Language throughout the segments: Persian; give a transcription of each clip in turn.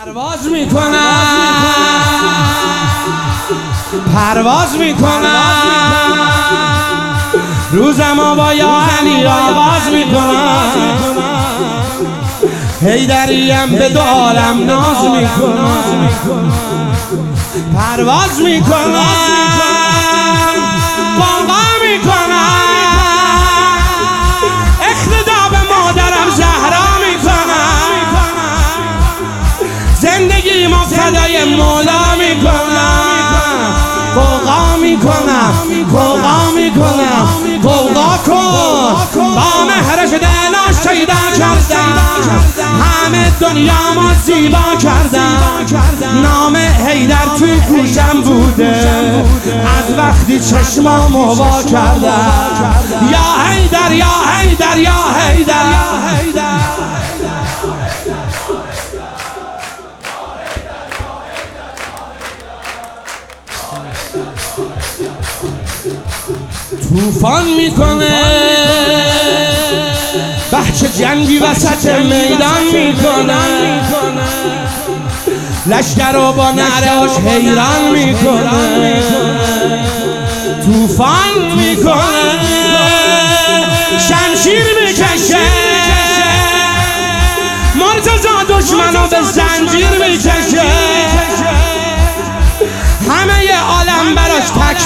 پرواز میکنم روزمو با یا علی آغاز میکنم حیدریم به دو عالم ناز میکنم پرواز میکنم قوقا میکنم اقتدا به مادرم زهرا میکنم زندگی ما فدای مولا میکنم قوقا میکنم قوقا کن با مهرش دلش شیدا کردم همه دنیا ما زیبا کردم نام حیدر توی گوشم بوده از وقتی چشمامو وا کردم یا حیدر یا حیدر یا حیدر طوفان میکنه بچه جنگی وسط میدان میکنه لشکر رو با نعرهاش حیران میکنه طوفان میکنه شمشیر میکشه مرتضی دشمنو به زنجیر میکشه همه عالم براش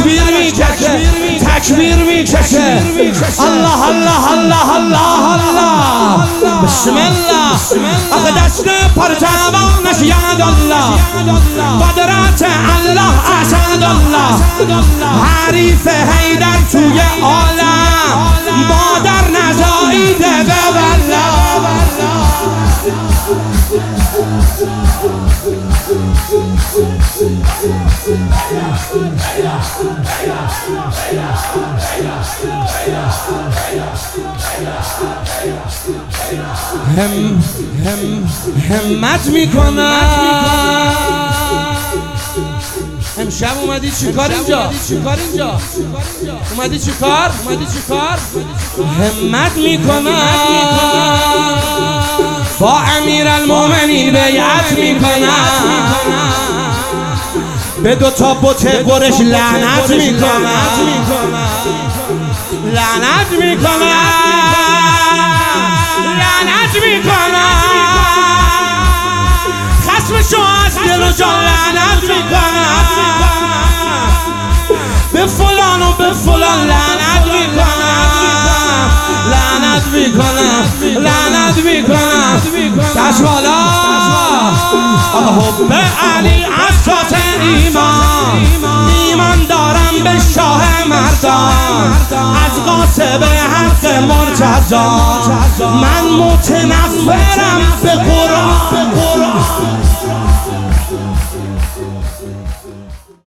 تکبیر میکشه الله الله الله الله الله بسم الله آخه دست پرتوانش یاد الله قدرت الله اسد الله حریف حیدر توی عالم مادر نزاییده به والله همت میکنم امشب اومدی چیکار اینجا؟ اومدی چیکار؟ همت میکنم با امیرالمومنین بیعت میکنم به دوتا بت قریش لعنت میکنم خصمشو از دل و جان لعنت میکنم به فلان و به فلان لعنت میکنم دست بالا آقا حب علی اساس ایمان دارم به شاه مردان از غاصب حق مرتضی من متنفرم به قرآن